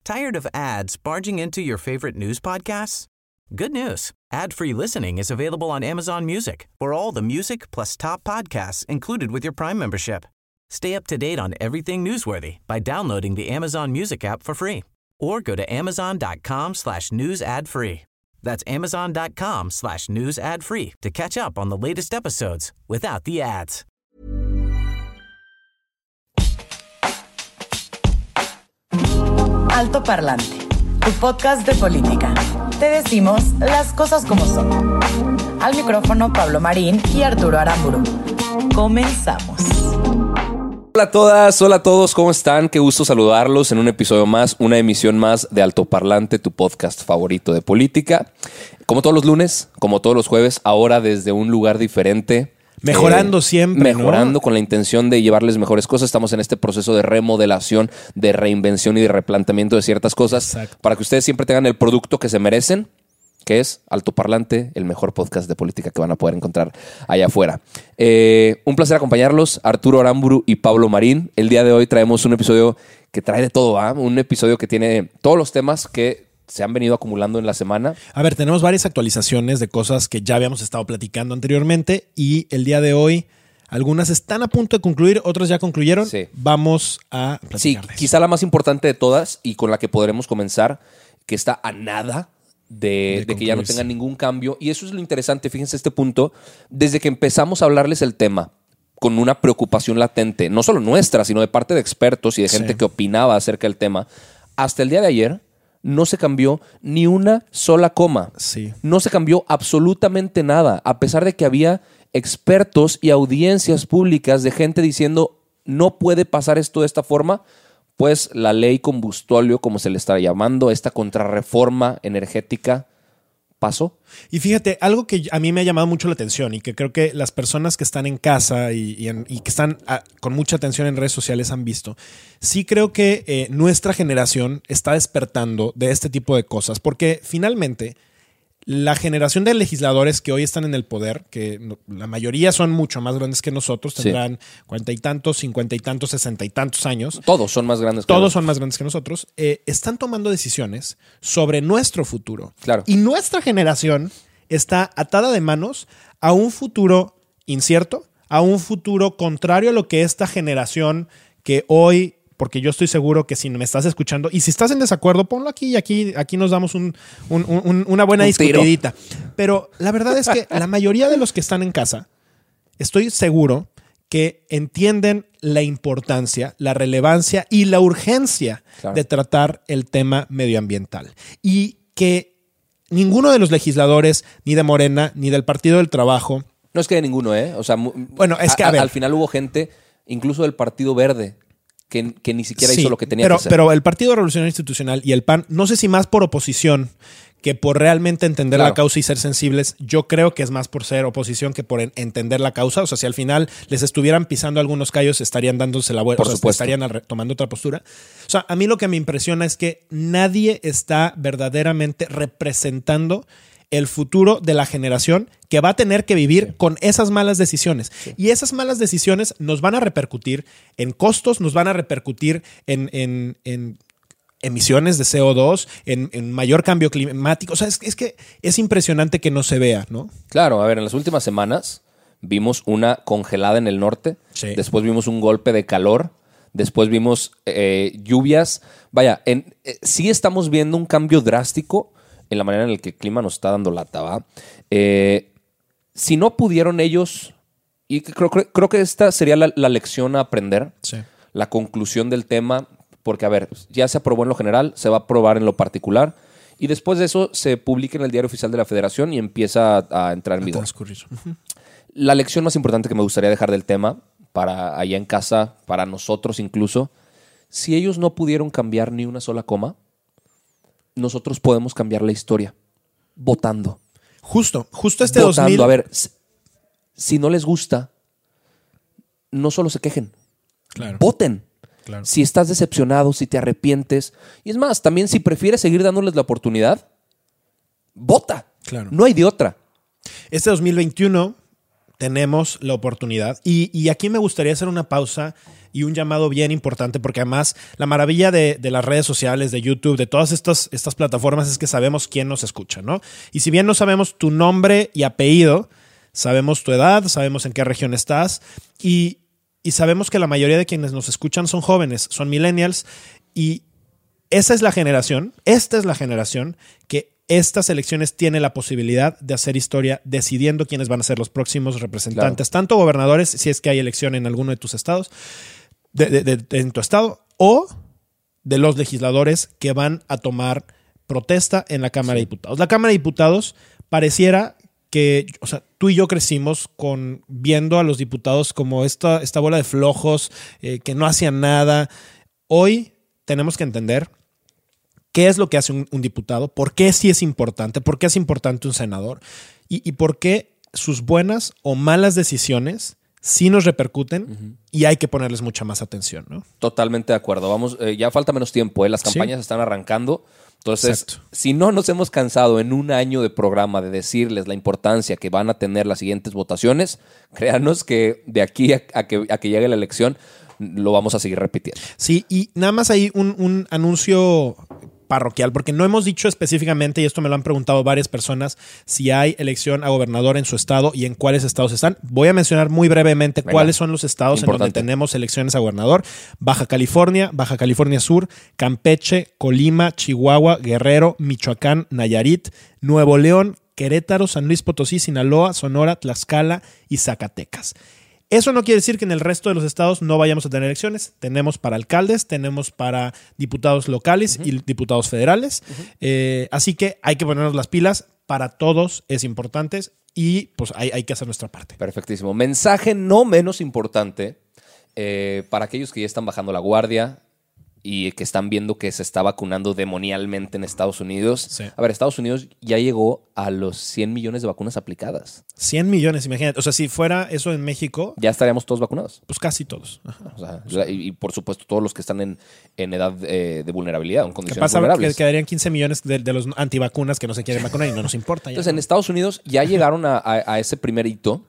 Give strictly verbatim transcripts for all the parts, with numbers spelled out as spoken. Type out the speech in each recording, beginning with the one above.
Tired of ads barging into your favorite news podcasts? Good news. Ad-free listening is available on Amazon Music for all the music plus top podcasts included with your Prime membership. Stay up to date on everything newsworthy by downloading the Amazon Music app for free or go to amazon.com slash news ad free. That's amazon.com slash news ad free to catch up on the latest episodes without the ads. Alto Parlante, tu podcast de política. Te decimos las cosas como son. Al micrófono Pablo Marín y Arturo Aramburu. Comenzamos. Hola a todas, hola a todos, ¿cómo están? Qué gusto saludarlos en un episodio más, una emisión más de Alto Parlante, tu podcast favorito de política. Como todos los lunes, como todos los jueves, ahora desde un lugar diferente. Mejorando eh, siempre, Mejorando, ¿no? Con la intención de llevarles mejores cosas. Estamos en este proceso de remodelación, de reinvención y de replanteamiento de ciertas cosas. Exacto. Para que ustedes siempre tengan el producto que se merecen, que es Alto Parlante, el mejor podcast de política que van a poder encontrar allá afuera. Eh, un placer acompañarlos, Arturo Aramburu y Pablo Marín. El día de hoy traemos un episodio que trae de todo, ¿ah? Un episodio que tiene todos los temas que se han venido acumulando en la semana. A ver, tenemos varias actualizaciones de cosas que ya habíamos estado platicando anteriormente y el día de hoy algunas están a punto de concluir, otras ya concluyeron. Sí. Vamos a platicar Sí, de eso. quizá la más importante de todas y con la que podremos comenzar, que está a nada de, De de que ya no concluirse. tenga ningún cambio. Y eso es lo interesante, fíjense este punto, desde que empezamos a hablarles el tema con una preocupación latente, no solo nuestra, sino de parte de expertos y de gente Sí. que opinaba acerca del tema, hasta el día de ayer no se cambió ni una sola coma. Sí. No se cambió absolutamente nada, a pesar de que había expertos y audiencias públicas de gente diciendo no puede pasar esto de esta forma, pues la ley combustóleo, como se le está llamando, esta contrarreforma energética, pasó. Y fíjate, algo que a mí me ha llamado mucho la atención y que creo que las personas que están en casa y, y, en, y que están a, con mucha atención en redes sociales han visto, sí creo que eh, nuestra generación está despertando de este tipo de cosas, porque finalmente la generación de legisladores que hoy están en el poder, que no, la mayoría son mucho más grandes que nosotros, Sí. tendrán cuarenta y tantos, cincuenta y tantos, sesenta y tantos años. Todos son más grandes que Todos nosotros. son más grandes que nosotros, eh, están tomando decisiones sobre nuestro futuro. Claro. Y nuestra generación está atada de manos a un futuro incierto, a un futuro contrario a lo que esta generación que hoy, porque yo estoy seguro que si me estás escuchando, y si estás en desacuerdo, ponlo aquí y aquí, aquí nos damos un, un, un, una buena Un tiro. discutidita. Pero la verdad es que la mayoría de los que están en casa, estoy seguro que entienden la importancia, la relevancia y la urgencia Claro. de tratar el tema medioambiental. Y que ninguno de los legisladores, ni de Morena, ni del Partido del Trabajo, No es que de ninguno, ¿eh? O sea, mu- Bueno, es que, a ver. al final hubo gente, incluso del Partido Verde, que, que ni siquiera sí, hizo lo que tenía pero, que hacer. pero el Partido Revolucionario Institucional y el P A N, no sé si más por oposición que por realmente entender Claro. la causa y ser sensibles, yo creo que es más por ser oposición que por en- entender la causa. O sea, si al final les estuvieran pisando algunos callos, estarían dándose la vuelta, Por o sea, supuesto. estarían arre- tomando otra postura. O sea, a mí lo que me impresiona es que nadie está verdaderamente representando el futuro de la generación que va a tener que vivir sí. con esas malas decisiones. Sí. Y esas malas decisiones nos van a repercutir en costos, nos van a repercutir en, en, en emisiones de C O dos, en, en mayor cambio climático. O sea, es, es que es impresionante que no se vea, ¿no? Claro, a ver, en las últimas semanas vimos una congelada en el norte, sí. después vimos un golpe de calor, después vimos eh, lluvias. Vaya, en, eh, sí estamos viendo un cambio drástico en la manera en la que el clima nos está dando lata, ¿va? Eh, si no pudieron ellos, y creo, creo, creo que esta sería la, la lección a aprender, sí. la conclusión del tema, porque, a ver, ya se aprobó en lo general, se va a aprobar en lo particular, y después de eso se publica en el Diario Oficial de la Federación y empieza a, a entrar en vigor. Uh-huh. La lección más importante que me gustaría dejar del tema, para allá en casa, para nosotros incluso, si ellos no pudieron cambiar ni una sola coma, nosotros podemos cambiar la historia votando. Justo, justo este votando. dos mil. A ver, si, si no les gusta, no solo se quejen, claro. voten. Claro. Si estás decepcionado, si te arrepientes. Y es más, también si prefieres seguir dándoles la oportunidad, vota. Claro. No hay de otra. Este dos mil veintiuno, tenemos la oportunidad. Y, y aquí me gustaría hacer una pausa y un llamado bien importante, porque además la maravilla de, de las redes sociales, de YouTube, de todas estas, estas plataformas es que sabemos quién nos escucha, ¿no? Y si bien no sabemos tu nombre y apellido, sabemos tu edad, sabemos en qué región estás y, y sabemos que la mayoría de quienes nos escuchan son jóvenes, son millennials, y esa es la generación, esta es la generación que estas elecciones tiene la posibilidad de hacer historia decidiendo quiénes van a ser los próximos representantes, claro. Tanto gobernadores, si es que hay elección en alguno de tus estados, de, de, de, de, en tu estado, o de los legisladores que van a tomar protesta en la Cámara sí. de Diputados. La Cámara de Diputados pareciera que, o sea, tú y yo crecimos con viendo a los diputados como esta, esta bola de flojos eh, que no hacían nada. Hoy tenemos que entender qué es lo que hace un, un diputado, por qué sí es importante, por qué es importante un senador y, y por qué sus buenas o malas decisiones sí nos repercuten uh-huh. y hay que ponerles mucha más atención, ¿no? Totalmente de acuerdo. Vamos, eh, ya falta menos tiempo, ¿eh? Las campañas sí. están arrancando. Entonces, exacto. Si no nos hemos cansado en un año de programa de decirles la importancia que van a tener las siguientes votaciones, créanos que de aquí a, a, que, a que llegue la elección lo vamos a seguir repitiendo. Sí, y nada más hay un, un anuncio parroquial, porque no hemos dicho específicamente, y esto me lo han preguntado varias personas, si hay elección a gobernador en su estado y en cuáles estados están. Voy a mencionar muy brevemente Venga. cuáles son los estados Importante. en donde tenemos elecciones a gobernador. Baja California, Baja California Sur, Campeche, Colima, Chihuahua, Guerrero, Michoacán, Nayarit, Nuevo León, Querétaro, San Luis Potosí, Sinaloa, Sonora, Tlaxcala y Zacatecas. Eso no quiere decir que en el resto de los estados no vayamos a tener elecciones. Tenemos para alcaldes, tenemos para diputados locales uh-huh. y diputados federales. Uh-huh. Eh, así que hay que ponernos las pilas. Para todos es importante y pues hay, hay que hacer nuestra parte. Perfectísimo. Mensaje no menos importante eh, para aquellos que ya están bajando la guardia y que están viendo que se está vacunando demonialmente en Estados Unidos. Sí. A ver, Estados Unidos ya llegó a los cien millones de vacunas aplicadas. cien millones, imagínate. O sea, si fuera eso en México... Ya estaríamos todos vacunados. Pues casi todos. Ajá. O sea, o sea, y, y por supuesto todos los que están en, en edad eh, de vulnerabilidad, en condiciones ¿Qué pasa? vulnerables. Que quedarían quince millones de, de los antivacunas que no se quieren vacunar y no nos importa. Entonces, ya, ¿no? En Estados Unidos ya llegaron a, a, a ese primer hito.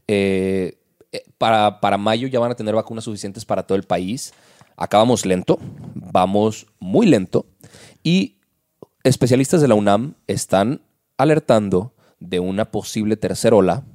Eh, para, para mayo ya van a tener vacunas suficientes para todo el país. Acabamos lento, vamos muy lento y especialistas de la UNAM están alertando de una posible tercera ola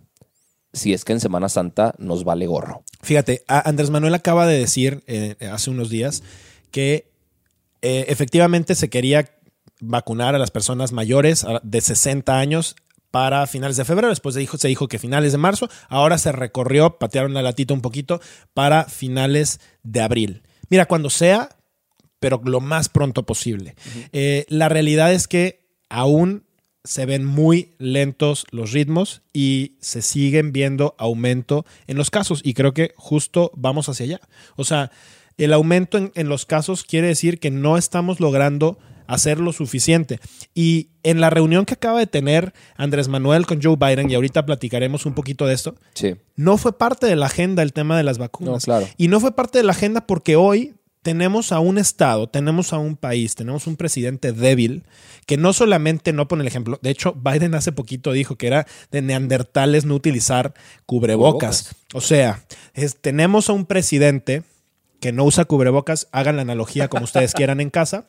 si es que en Semana Santa nos vale gorro. Fíjate, Andrés Manuel acaba de decir eh, hace unos días que eh, efectivamente se quería vacunar a las personas mayores de sesenta años para finales de febrero. Después se dijo, se dijo que finales de marzo. Ahora se recorrió, patearon la latita un poquito para finales de abril. Mira, cuando sea, pero lo más pronto posible. Uh-huh. Eh, la realidad es que aún se ven muy lentos los ritmos y se siguen viendo aumento en los casos. Y creo que justo vamos hacia allá. O sea, el aumento en, en los casos quiere decir que no estamos logrando hacer lo suficiente. Y en la reunión que acaba de tener Andrés Manuel con Joe Biden, y ahorita platicaremos un poquito de esto, sí. no fue parte de la agenda el tema de las vacunas. No, claro. Y no fue parte de la agenda porque hoy tenemos a un estado, tenemos a un país, tenemos un presidente débil que no solamente no pone el ejemplo. De hecho, Biden hace poquito dijo que era de neandertales no utilizar cubrebocas. cubrebocas. O sea, es, tenemos a un presidente que no usa cubrebocas, hagan la analogía como ustedes quieran en casa,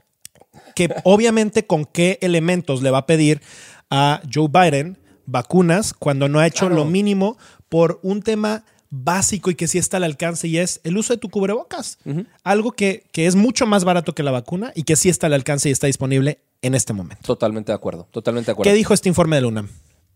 que obviamente con qué elementos le va a pedir a Joe Biden vacunas cuando no ha hecho claro. lo mínimo por un tema básico y que sí está al alcance, y es el uso de tu cubrebocas. Uh-huh. Algo que, que es mucho más barato que la vacuna y que sí está al alcance y está disponible en este momento. Totalmente de acuerdo, totalmente de acuerdo. ¿Qué dijo este informe de la UNAM?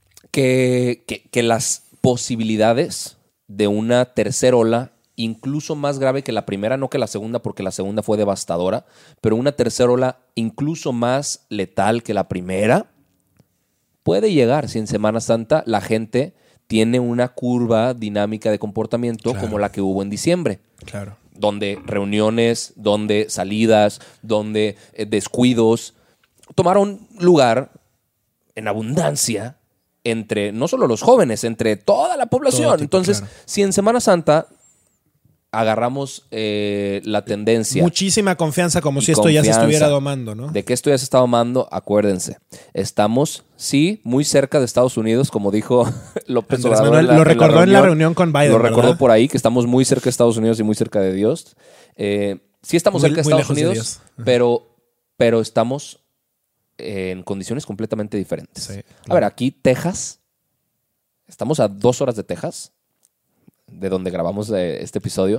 Que, que, que las posibilidades de una tercera ola, incluso más grave que la primera, no que la segunda, porque la segunda fue devastadora, pero una tercera ola incluso más letal que la primera, puede llegar si en Semana Santa la gente tiene una curva dinámica de comportamiento claro. como la que hubo en diciembre. Claro. Donde reuniones, donde salidas, donde eh, descuidos tomaron lugar en abundancia entre no solo los jóvenes, entre toda la población. Tipo, Entonces, claro. si en Semana Santa agarramos eh, la tendencia. Muchísima confianza, como y si esto ya se confianza estuviera domando, ¿no? De que esto ya se está domando, acuérdense. Estamos, sí, muy cerca de Estados Unidos, como dijo López Andrés Obrador. Manuel en la- lo en la recordó en la reunión con Biden, Lo recordó ¿verdad? por ahí, que estamos muy cerca de Estados Unidos y muy cerca de Dios. Eh, sí estamos Muy- cerca de muy Estados lejos de Unidos, Dios. Ajá. pero, pero estamos en condiciones completamente diferentes. Sí, A ver, aquí Texas, estamos a dos horas de Texas, de donde grabamos eh, este episodio,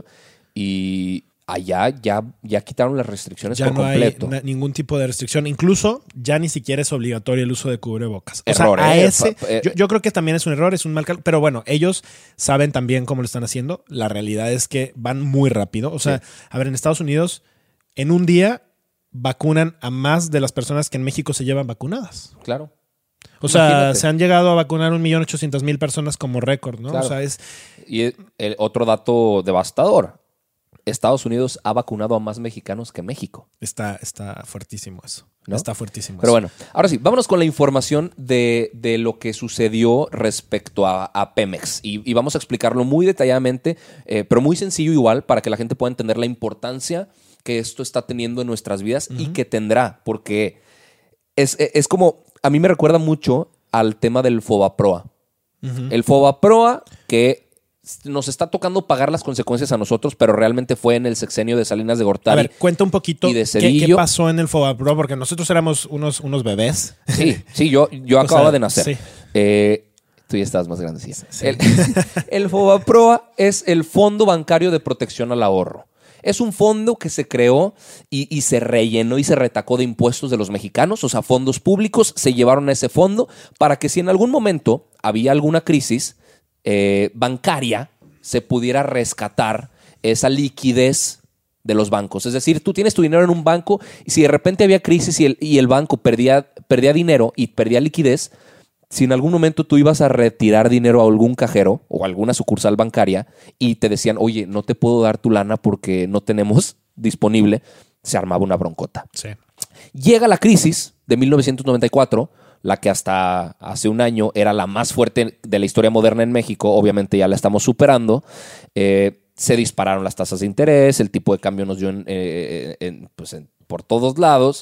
y allá ya, ya quitaron las restricciones Ya por no completo. hay na- ningún tipo de restricción. Incluso ya ni siquiera es obligatorio el uso de cubrebocas. O Error, sea, a ¿eh? ese, Pa- eh. yo, yo creo que también es un error, es un mal cálculo. Pero bueno, ellos saben también cómo lo están haciendo. La realidad es que van muy rápido. O sea, Sí. a ver, en Estados Unidos, en un día vacunan a más de las personas que en México se llevan vacunadas. Claro. O sea, Imagínate. se han llegado a vacunar un millón ochocientas mil personas como récord, ¿no? Claro. O sea, es Y el, el otro dato devastador. Estados Unidos ha vacunado a más mexicanos que México. está, está fuertísimo eso. ¿No? Está fuertísimo Pero eso. bueno, ahora sí, vámonos con la información de, de lo que sucedió respecto a, a Pemex. Y, y vamos a explicarlo muy detalladamente, eh, pero muy sencillo igual, para que la gente pueda entender la importancia que esto está teniendo en nuestras vidas y que tendrá, porque es, es como, a mí me recuerda mucho al tema del Fobaproa. Ujú. El Fobaproa que nos está tocando pagar las consecuencias a nosotros, pero realmente fue en el sexenio de Salinas de A Gortari. ver, cuenta un poquito y de qué, qué Cedillo. pasó en el Fobapro, porque nosotros éramos unos, unos bebés. Sí, sí, yo, yo O acababa sea, de nacer. sí. Eh, tú ya estabas más grande, sí. Sí. El, el Fobaproa es el Fondo Bancario de Protección al Ahorro. Es un fondo que se creó y, y se rellenó y se retacó de impuestos de los mexicanos, o sea, fondos públicos se llevaron a ese fondo para que si en algún momento había alguna crisis eh, bancaria, se pudiera rescatar esa liquidez de los bancos. Es decir, tú tienes tu dinero en un banco y si de repente había crisis y el, y el banco perdía, perdía dinero y perdía liquidez, si en algún momento tú ibas a retirar dinero a algún cajero o a alguna sucursal bancaria y te decían, oye, no te puedo dar tu lana porque no tenemos disponible, se armaba una broncota. Sí. Llega la crisis de mil novecientos noventa y cuatro, la que hasta hace un año era la más fuerte de la historia moderna en México, obviamente ya la estamos superando. Eh, se dispararon las tasas de interés, el tipo de cambio nos dio en, eh, en, pues en, por todos lados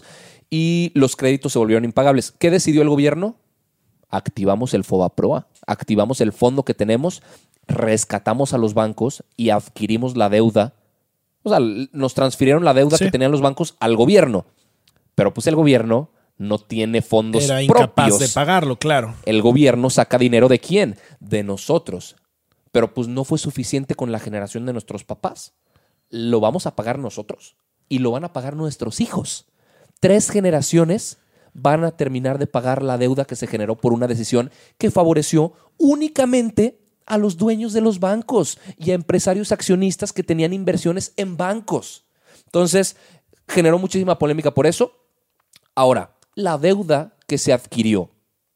y los créditos se volvieron impagables. ¿Qué decidió el gobierno? Activamos el Fobaproa, activamos el fondo que tenemos, rescatamos a los bancos y adquirimos la deuda. O sea, nos transfirieron la deuda Sí. que tenían los bancos al gobierno. Pero pues el gobierno no tiene fondos Era incapaz propios. de pagarlo, claro. El gobierno saca dinero ¿de quién? De nosotros. Pero pues no fue suficiente con la generación de nuestros papás. Lo vamos a pagar nosotros y lo van a pagar nuestros hijos. Tres generaciones van a terminar de pagar la deuda que se generó por una decisión que favoreció únicamente a los dueños de los bancos y a empresarios accionistas que tenían inversiones en bancos. Entonces, generó muchísima polémica por eso. Ahora, la deuda que se adquirió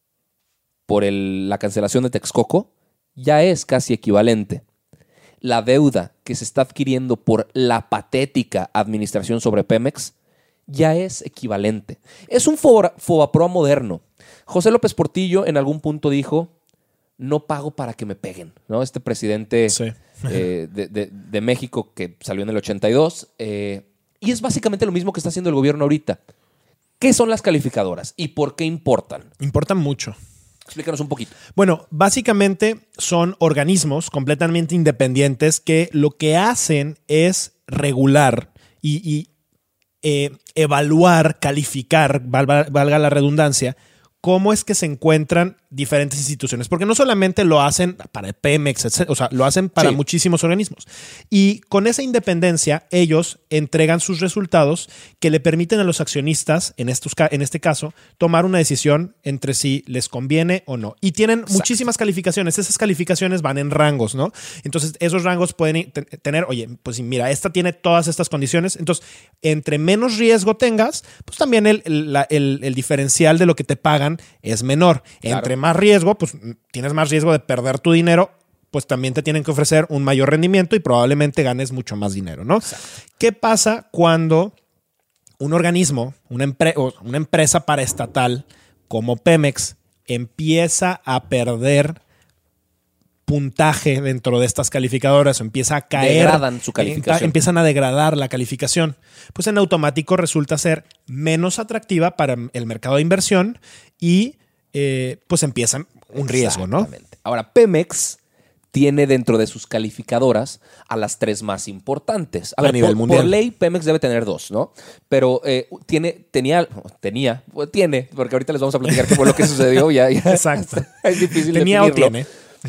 por el- la cancelación de Texcoco ya es casi equivalente. La deuda que se está adquiriendo por la patética administración sobre Pemex ya es equivalente. Es un foba- Fobaproa moderno. José López Portillo en algún punto dijo, no pago para que me peguen, ¿no? Este presidente Sí. eh, de, de- de México que salió en el ochenta y dos. eh, y es básicamente lo mismo que está haciendo el gobierno ahorita. ¿Qué son las calificadoras y por qué importan? Importa mucho. Explícanos un poquito. Bueno, básicamente son organismos completamente independientes que lo que hacen es regular y, y, eh, evaluar, calificar, valga, valga la redundancia, cómo es que se encuentran diferentes instituciones. Porque no solamente lo hacen para Pemex, etcétera, o sea, lo hacen para Sí. muchísimos organismos. Y con esa independencia, ellos entregan sus resultados que le permiten a los accionistas, en, estos, ca- en este caso, tomar una decisión entre si les conviene o no. Y tienen Exacto. muchísimas calificaciones. Esas calificaciones van en rangos, ¿no? Entonces, esos rangos pueden te- tener, oye, pues mira, esta tiene todas estas condiciones. Entonces, entre menos riesgo tengas, pues también el, el, la- el- el diferencial de lo que te pagan es menor. Claro. Entre más riesgo, pues tienes más riesgo de perder tu dinero, pues también te tienen que ofrecer un mayor rendimiento y probablemente ganes mucho más dinero, ¿no? ¿Qué pasa cuando un organismo, una, empre- o una empresa paraestatal como Pemex empieza a perder puntaje dentro de estas calificadoras o empieza a caer. Degradan su calificación. Empiezan a degradar la calificación. Pues en automático resulta ser menos atractiva para el mercado de inversión y eh, pues empiezan un riesgo, ¿no? Ahora, Pemex tiene dentro de sus calificadoras a las tres más importantes. A, a ver, nivel por, mundial. Por ley, Pemex debe tener dos, ¿no? Pero eh, tiene, tenía, tenía, pues tiene, porque ahorita les vamos a platicar qué fue lo que sucedió. Ya, ya Exacto. Es difícil Tenía definirlo. o tiene.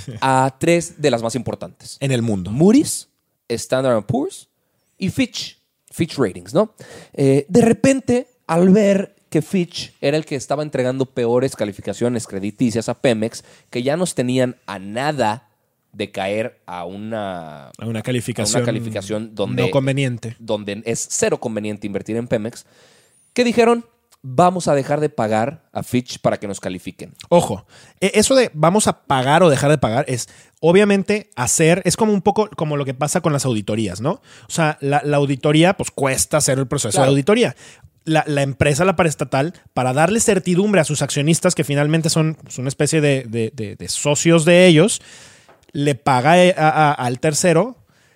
A tres de las más importantes. En el mundo. Moody's, Standard and Poor's y Fitch. Fitch Ratings, ¿no? Eh, de repente, al ver que Fitch era el que estaba entregando peores calificaciones crediticias a Pemex, que ya nos tenían a nada de caer a una, a una calificación, a una calificación donde, no conveniente. Donde es cero conveniente invertir en Pemex, ¿qué dijeron? Vamos a dejar de pagar a Fitch para que nos califiquen. Ojo, eso de vamos a pagar o dejar de pagar es obviamente hacer, es como un poco como lo que pasa con las auditorías, ¿no? O sea, la, la auditoría pues cuesta hacer el proceso Claro. de auditoría. La, la empresa, la paraestatal, para darle certidumbre a sus accionistas, que finalmente son pues, una especie de, de, de, de socios de ellos, le paga a, a, al tercero.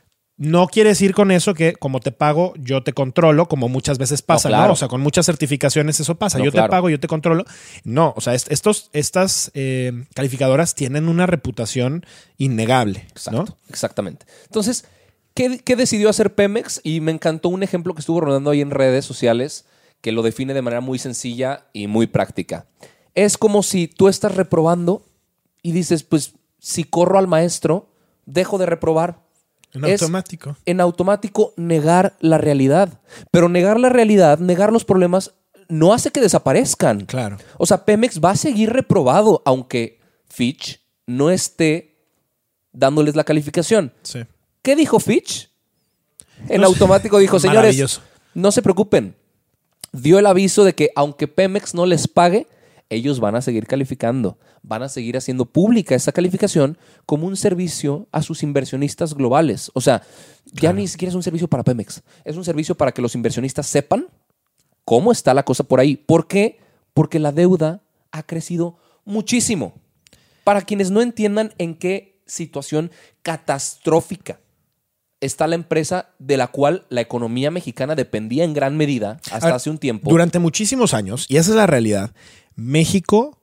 No quiere decir con eso que como te pago, yo te controlo, como muchas veces pasa, ¿no? No, claro. O sea, con muchas certificaciones eso pasa. No, yo claro. te pago, yo te controlo. No, o sea, est- estos, estas eh, calificadoras tienen una reputación innegable, Exacto, ¿no? exactamente. Entonces, ¿qué, ¿qué decidió hacer Pemex? Y me encantó un ejemplo que estuvo rodando ahí en redes sociales que lo define de manera muy sencilla y muy práctica. Es como si tú estás reprobando y dices, pues, si corro al maestro, dejo de reprobar. En Es automático. en automático negar la realidad. Pero negar la realidad, negar los problemas, no hace que desaparezcan. Claro. O sea, Pemex va a seguir reprobado, aunque Fitch no esté dándoles la calificación. Sí. ¿Qué dijo Fitch? En No sé. automático dijo, señores, Maravilloso. no se preocupen. Dio el aviso de que aunque Pemex no les pague, ellos van a seguir calificando, van a seguir haciendo pública esa calificación como un servicio a sus inversionistas globales. O sea, ya Claro. ni siquiera es un servicio para Pemex, es un servicio para que los inversionistas sepan cómo está la cosa por ahí. ¿Por qué? Porque la deuda ha crecido muchísimo. Para quienes no entiendan en qué situación catastrófica está la empresa de la cual la economía mexicana dependía en gran medida hasta A ver, hace un tiempo. Durante muchísimos años, y esa es la realidad, México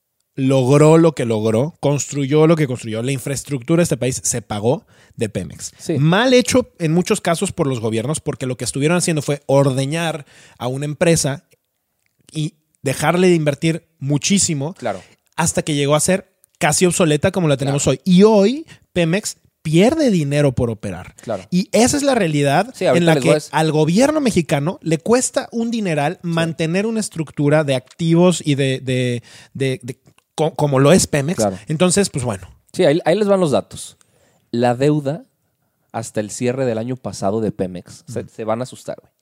logró lo que logró, construyó lo que construyó. La infraestructura de este país se pagó de Pemex. Sí. Mal hecho en muchos casos por los gobiernos, porque lo que estuvieron haciendo fue ordeñar a una empresa y dejarle de invertir muchísimo Claro. hasta que llegó a ser casi obsoleta como la tenemos Claro. hoy. Y hoy Pemex pierde dinero por operar. Claro. Y esa es la realidad Sí, ahorita en la les que voy a decir. al gobierno mexicano le cuesta un dineral mantener una estructura de activos y de, de, de- de- co- como lo es Pemex. Claro. Entonces, pues bueno. Sí, ahí, ahí les van los datos. La deuda hasta el cierre del año pasado de Pemex, se, se van a asustar, güey.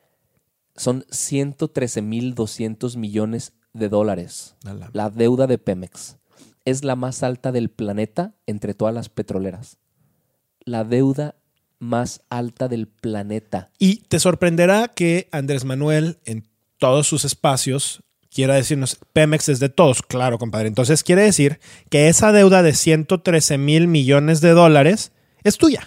Son ciento trece mil doscientos millones de dólares. A la- La deuda de Pemex es la más alta del planeta entre todas las petroleras. La deuda más alta del planeta. Y te sorprenderá que Andrés Manuel en todos sus espacios quiera decirnos Pemex es de todos. Claro, compadre. Entonces quiere decir que esa deuda de ciento trece mil millones de dólares es tuya.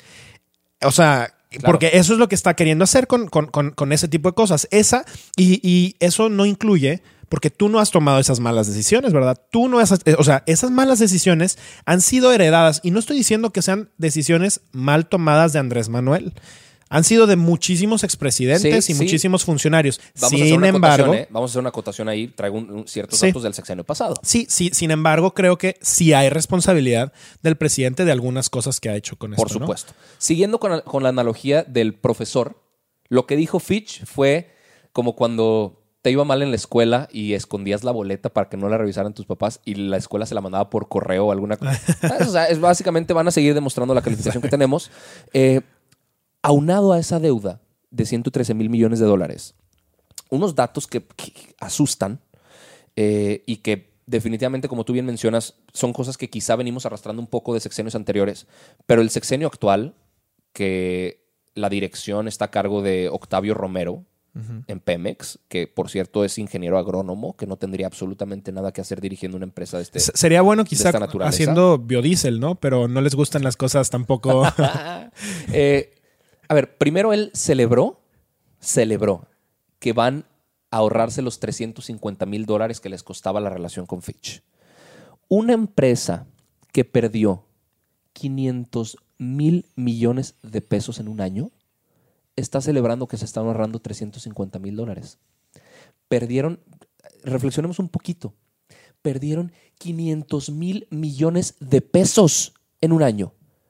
O sea, Claro. porque eso es lo que está queriendo hacer con, con, con, con ese tipo de cosas. Esa, y, y eso no incluye, porque tú no has tomado esas malas decisiones, ¿verdad? Tú no has, o sea, esas malas decisiones han sido heredadas, y no estoy diciendo que sean decisiones mal tomadas de Andrés Manuel. Han sido de muchísimos expresidentes Sí, y sí. muchísimos funcionarios. Vamos a hacer Sin una embargo, acotación, ¿eh? Vamos a hacer una acotación ahí. Traigo un- un- ciertos Sí. datos del sexenio pasado. sí, sí, sin embargo, creo que sí hay responsabilidad del presidente de algunas cosas que ha hecho con Por esto, ¿no? supuesto. Siguiendo con la, con la analogía del profesor, lo que dijo Fitch fue como cuando te iba mal en la escuela y escondías la boleta para que no la revisaran tus papás y la escuela se la mandaba por correo o alguna cosa. O sea, es básicamente van a seguir demostrando la calificación que tenemos. Eh, aunado a esa deuda de ciento trece mil millones de dólares, unos datos que, que asustan eh, y que definitivamente, como tú bien mencionas, son cosas que quizá venimos arrastrando un poco de sexenios anteriores, pero el sexenio actual, que la dirección está a cargo de Octavio Romero, uh-huh. en Pemex, que por cierto es ingeniero agrónomo, que no tendría absolutamente nada que hacer dirigiendo una empresa de este S- Sería bueno quizá haciendo biodiesel, ¿no? Pero no les gustan las cosas tampoco. eh, a ver, primero él celebró, celebró que van a ahorrarse los trescientos cincuenta mil dólares que les costaba la relación con Fitch. Una empresa que perdió quinientos mil millones de pesos en un año está celebrando que se están ahorrando trescientos cincuenta mil dólares. Perdieron, reflexionemos un poquito, perdieron quinientos mil millones de pesos en un año.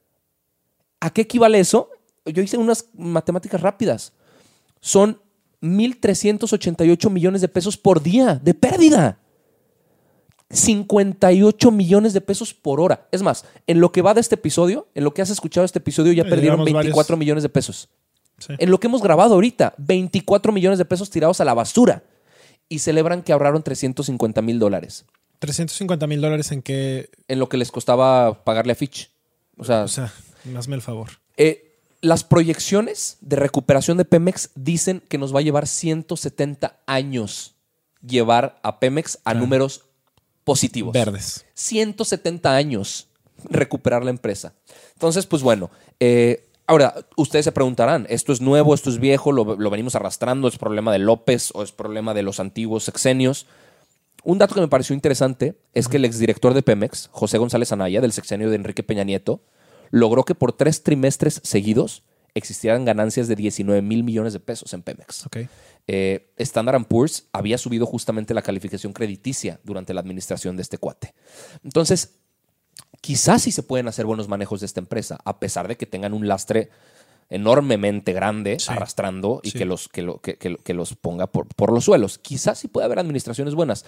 ¿A qué equivale eso? Yo hice unas matemáticas rápidas. Son mil trescientos ochenta y ocho millones de pesos por día de pérdida. cincuenta y ocho millones de pesos por hora. Es más, en lo que va de este episodio, en lo que has escuchado este episodio, ya Eh, perdieron llevamos veinticuatro varios. millones de pesos. Sí. En lo que hemos grabado ahorita, veinticuatro millones de pesos tirados a la basura. Y celebran que ahorraron trescientos cincuenta mil dólares. trescientos cincuenta mil dólares en que... En lo que les costaba pagarle a Fitch. O sea, O sea, hazme el favor. eh, las proyecciones de recuperación de Pemex dicen que nos va a llevar ciento setenta años llevar a Pemex a Claro. números positivos. Verdes. ciento setenta años recuperar la empresa. Entonces, pues bueno, eh, ahora, ustedes se preguntarán, ¿esto es nuevo, esto es viejo, lo, lo venimos arrastrando, es problema de López o es problema de los antiguos sexenios? Un dato que me pareció interesante es que el exdirector de Pemex, José González Anaya, del sexenio de Enrique Peña Nieto, logró que por tres trimestres seguidos existieran ganancias de diecinueve mil millones de pesos en Pemex. Ok. Eh, Standard and Poor's había subido justamente la calificación crediticia durante la administración de este cuate. Entonces, quizás sí se pueden hacer buenos manejos de esta empresa, a pesar de que tengan un lastre enormemente grande Sí. arrastrando y Sí. que, los, que, lo, que, que, que los ponga por, por los suelos. Quizás sí puede haber administraciones buenas.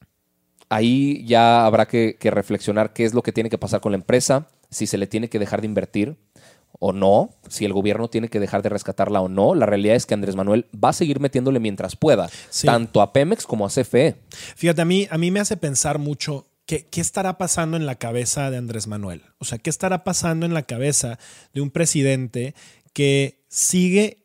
Ahí ya habrá que, que reflexionar qué es lo que tiene que pasar con la empresa, si se le tiene que dejar de invertir o no, si el gobierno tiene que dejar de rescatarla o no. La realidad es que Andrés Manuel va a seguir metiéndole mientras pueda, Sí. tanto a Pemex como a C F E. Fíjate, a mí, a mí me hace pensar mucho qué, qué estará pasando en la cabeza de Andrés Manuel. O sea, qué estará pasando en la cabeza de un presidente que sigue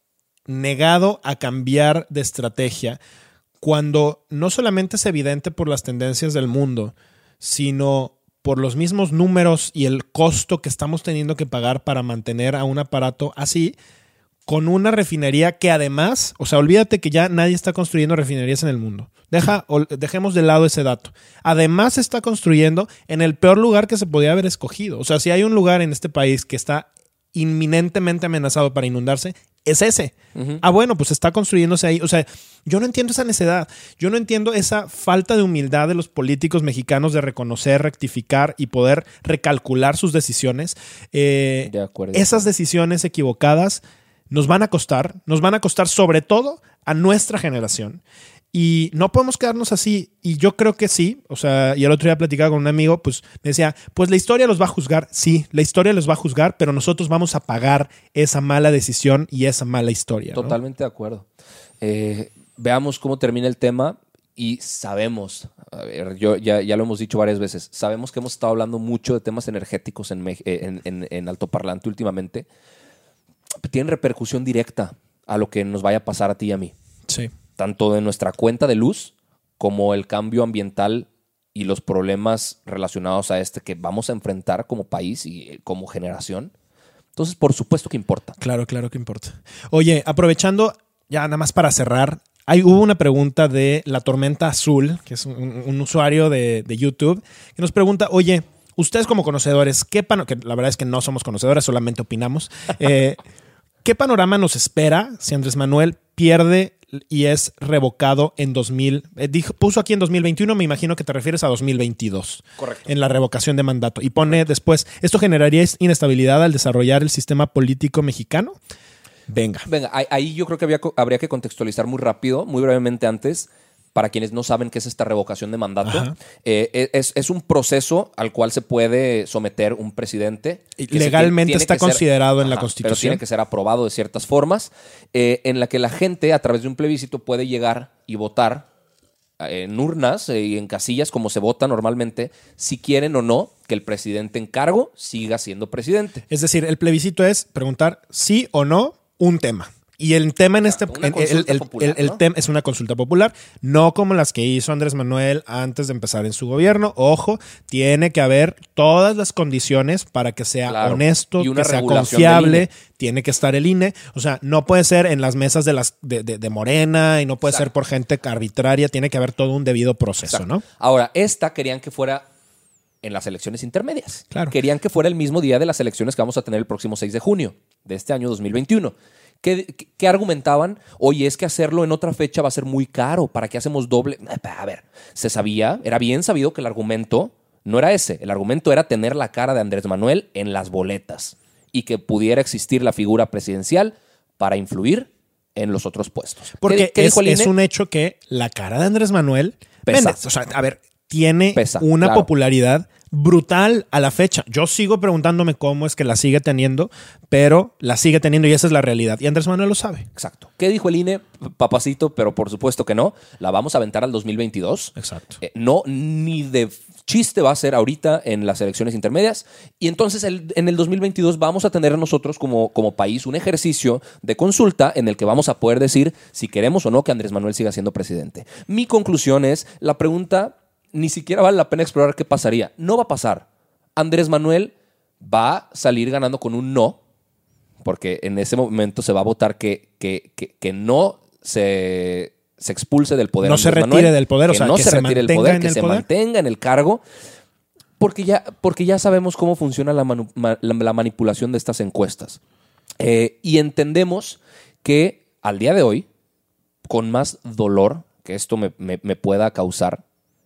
negado a cambiar de estrategia cuando no solamente es evidente por las tendencias del mundo, sino por los mismos números y el costo que estamos teniendo que pagar para mantener a un aparato así, con una refinería que además, o sea, olvídate que ya nadie está construyendo refinerías en el mundo. Deja, ol- dejemos de lado ese dato. Además se está construyendo en el peor lugar que se podía haber escogido. O sea, si hay un lugar en este país que está inminentemente amenazado para inundarse, es ese. Uh-huh. Ah, bueno, pues está construyéndose ahí. O sea, yo no entiendo esa necedad. Yo no entiendo esa falta de humildad de los políticos mexicanos de reconocer, rectificar y poder recalcular sus decisiones. Eh, De acuerdo. esas decisiones equivocadas nos van a costar, nos van a costar sobre todo a nuestra generación. Y no podemos quedarnos así. Y yo creo que sí. O sea, y el otro día platicaba con un amigo, pues me decía, pues la historia los va a juzgar. Sí, la historia los va a juzgar, pero nosotros vamos a pagar esa mala decisión y esa mala historia, ¿no? Totalmente de acuerdo. Eh, veamos cómo termina el tema y sabemos, a ver, yo ya, ya lo hemos dicho varias veces, sabemos que hemos estado hablando mucho de temas energéticos en, Mex- en, en, en altoparlante últimamente. Tienen repercusión directa a lo que nos vaya a pasar a ti y a mí. Sí. Tanto de nuestra cuenta de luz como el cambio ambiental y los problemas relacionados a este que vamos a enfrentar como país y como generación. Entonces, por supuesto que importa. Claro, claro que importa. Oye, aprovechando, ya nada más para cerrar, hay, hubo una pregunta de La Tormenta Azul, que es un, un usuario de, de YouTube, que nos pregunta, oye, ustedes como conocedores, ¿qué pano-? Que la verdad es que no somos conocedores, solamente opinamos. Eh, ¿Qué panorama nos espera si Andrés Manuel pierde y es revocado en dos mil? Eh, dijo, puso aquí en dos mil veintiuno, me imagino que te refieres a dos mil veintidós. Correcto. En la revocación de mandato. Y pone después, ¿esto generaría inestabilidad al desarrollar el sistema político mexicano? Venga. Venga, ahí- ahí yo creo que había, habría que contextualizar muy rápido, muy brevemente antes, para quienes no saben qué es esta revocación de mandato. Ajá. Eh, es, es un proceso al cual se puede someter un presidente. Y que se legalmente tiene está que ser- considerado en la Ajá, Constitución. Pero tiene que ser aprobado de ciertas formas, eh, en la que la gente, a través de un plebiscito, puede llegar y votar eh, en urnas eh, y en casillas, como se vota normalmente, si quieren o no que el presidente en cargo siga siendo presidente. Es decir, el plebiscito es preguntar sí o no un tema. Y el tema en este... Una el, consulta el, popular, el, el ¿no? tema es una consulta popular, no como las que hizo Andrés Manuel antes de empezar en su gobierno. Ojo, tiene que haber todas las condiciones para que sea Claro. honesto, Y una que sea regulación del confiable. I N E. Tiene que estar el I N E. O sea, no puede ser en las mesas de, las, de, de, de Morena y no puede Exacto. ser por gente arbitraria. Tiene que haber todo un debido proceso, Exacto. ¿no? Ahora, esta querían que fuera en las elecciones intermedias. Claro. Querían que fuera el mismo día de las elecciones que vamos a tener el próximo seis de junio de este año dos mil veintiuno. ¿Qué, qué, qué argumentaban? Oye, es que hacerlo en otra fecha va a ser muy caro. ¿Para qué hacemos doble? A ver, se sabía, era bien sabido que el argumento no era ese. El argumento era tener la cara de Andrés Manuel en las boletas y que pudiera existir la figura presidencial para influir en los otros puestos. Porque ¿Qué, qué es, dijo el I N E? es un hecho que la cara de Andrés Manuel Pesa. vende. O sea, a ver, tiene Pesa, una claro. popularidad brutal a la fecha. Yo sigo preguntándome cómo es que la sigue teniendo, pero la sigue teniendo y esa es la realidad. Y Andrés Manuel lo sabe. Exacto. ¿Qué dijo el I N E? Papacito, pero por supuesto que no. La vamos a aventar al dos mil veintidós. Exacto. Eh, no, ni de chiste va a ser ahorita en las elecciones intermedias. Y entonces el- en el dos mil veintidós vamos a tener nosotros como, como país un ejercicio de consulta en el que vamos a poder decir si queremos o no que Andrés Manuel siga siendo presidente. Mi conclusión es, la pregunta ni siquiera vale la pena explorar qué pasaría. No va a pasar. Andrés Manuel va a salir ganando con un no, porque en ese momento se va a votar que, que, que, que no se, se expulse del poder. No se Andrés retire Manuel, del poder, o que sea, no que se se retire del mantenga poder, en que el se poder. mantenga en el cargo, porque ya, porque ya sabemos cómo funciona la, manu- ma- la, la manipulación de estas encuestas. Eh, y entendemos que al día de hoy, con más dolor que esto me, me, me pueda causar,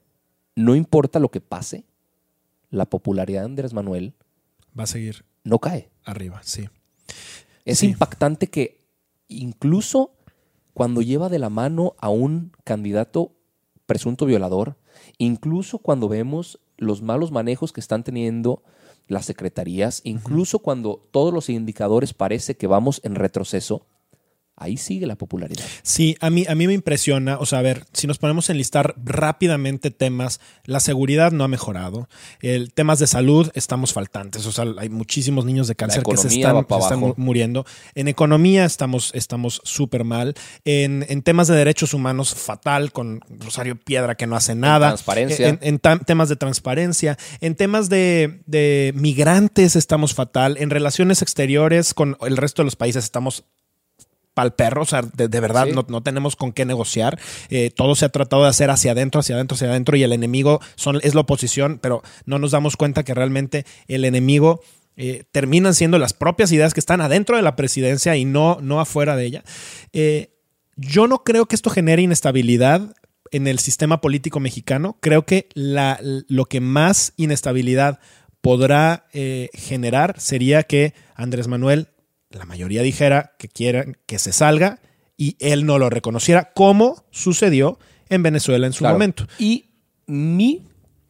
no importa lo que pase, la popularidad de Andrés Manuel Va a seguir no cae. arriba, sí. Es Sí. impactante que incluso cuando lleva de la mano a un candidato presunto violador, incluso cuando vemos los malos manejos que están teniendo las secretarías, incluso cuando todos los indicadores parece que vamos en retroceso, ahí sigue la popularidad. Sí, a mí, a mí me impresiona, o sea, a ver, si nos ponemos a enlistar rápidamente temas, la seguridad no ha mejorado, el, temas de salud estamos faltantes, o sea, hay muchísimos niños de cáncer que se economía están, va para están abajo. muriendo, en economía estamos estamos súper mal, en, en temas de derechos humanos fatal, con Rosario Piedra que no hace nada, transparencia. en, en tam- temas de transparencia, en temas de, de migrantes estamos fatal, en relaciones exteriores con el resto de los países estamos pa'l perro, o sea, de, de verdad Sí. no, no tenemos con qué negociar. Eh, todo se ha tratado de hacer hacia adentro, hacia adentro, hacia adentro y el enemigo son, es la oposición, pero no nos damos cuenta que realmente el enemigo eh, terminan siendo las propias ideas que están adentro de la presidencia y no, no afuera de ella. Eh, yo no creo que esto genere inestabilidad en el sistema político mexicano. Creo que la, lo que más inestabilidad podrá eh, generar sería que Andrés Manuel, la mayoría dijera que quieren que se salga y él no lo reconociera, como sucedió en Venezuela en su Claro. momento. Y mi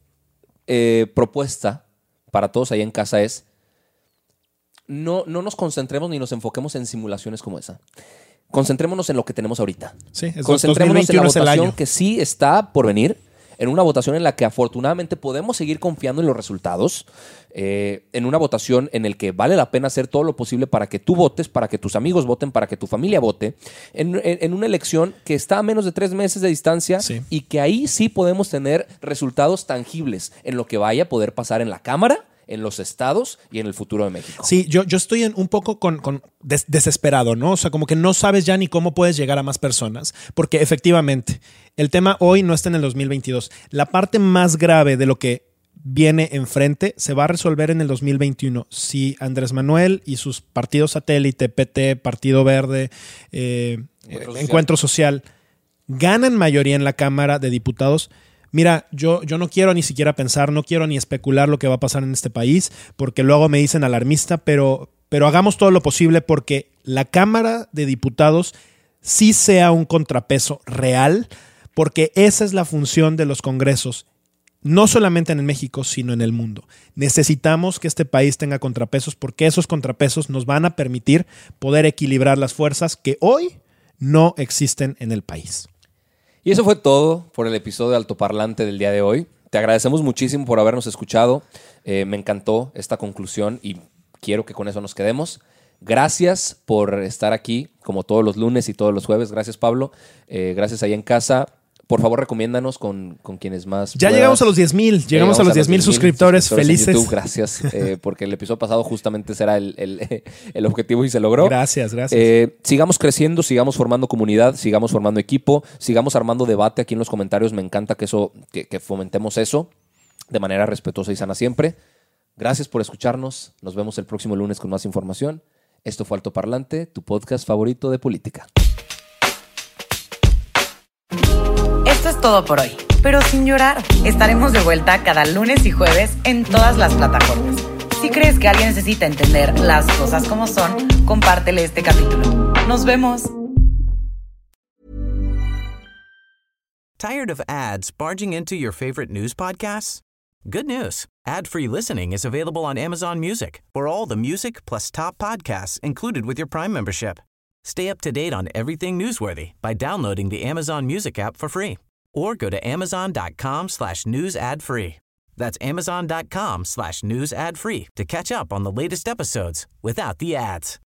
eh, propuesta para todos ahí en casa es no, no nos concentremos ni nos enfoquemos en simulaciones como esa. Concentrémonos en lo que tenemos ahorita. Sí, es Concentrémonos en la dos mil veintiuno es el votación año. que sí está por venir, en una votación en la que afortunadamente podemos seguir confiando en los resultados, eh, en una votación en la que vale la pena hacer todo lo posible para que tú votes, para que tus amigos voten, para que tu familia vote, en, en- en una elección que está a menos de tres meses de distancia Sí. y que ahí sí podemos tener resultados tangibles en lo que vaya a poder pasar en la Cámara, en los estados y en el futuro de México. Sí, yo, yo estoy en un poco con, con des- desesperado, ¿no? O sea, como que no sabes ya ni cómo puedes llegar a más personas, porque efectivamente el tema hoy no está en el dos mil veintidós. La parte más grave de lo que viene enfrente se va a resolver en el dos mil veintiuno. Si Andrés Manuel y sus partidos satélite, P T, Partido Verde, eh, Encuentro eh, Social. Encuentro Social, ganan mayoría en la Cámara de Diputados. Mira, yo, yo no quiero ni siquiera pensar, no quiero ni especular lo que va a pasar en este país, porque luego me dicen alarmista, pero, pero hagamos todo lo posible porque la Cámara de Diputados sí sea un contrapeso real, porque esa es la función de los congresos, no solamente en México, sino en el mundo. Necesitamos que este país tenga contrapesos porque esos contrapesos nos van a permitir poder equilibrar las fuerzas que hoy no existen en el país. Y eso fue todo por el episodio de Altoparlante del día de hoy. Te agradecemos muchísimo por habernos escuchado. Eh, me encantó esta conclusión y quiero que con eso nos quedemos. Gracias por estar aquí, como todos los lunes y todos los jueves. Gracias, Pablo. Eh, gracias ahí en casa. Por favor, recomiéndanos con, con quienes más Ya puedas. llegamos a los diez mil. Llegamos, llegamos a los diez mil suscriptores, suscriptores felices. En YouTube, gracias, eh, porque el episodio pasado justamente ese era el, el, el objetivo y se logró. Gracias, gracias. Eh, sigamos creciendo, sigamos formando comunidad, sigamos formando equipo, sigamos armando debate aquí en los comentarios. Me encanta que, eso, que, que fomentemos eso de manera respetuosa y sana siempre. Gracias por escucharnos. Nos vemos el próximo lunes con más información. Esto fue Altoparlante, tu podcast favorito de política. Esto es todo por hoy, pero sin llorar. Estaremos de vuelta cada lunes y jueves en todas las plataformas. Si crees que alguien necesita entender las cosas como son, compártele este capítulo. Nos vemos. Tired of ads barging into your favorite news podcasts? Good news. Ad-free listening is available on Amazon Music for all the music plus top podcasts included with your Prime membership. Stay up to date on everything newsworthy by downloading the Amazon Music app for free or go to amazon.com slash news ad free. That's amazon.com slash news ad free to catch up on the latest episodes without the ads.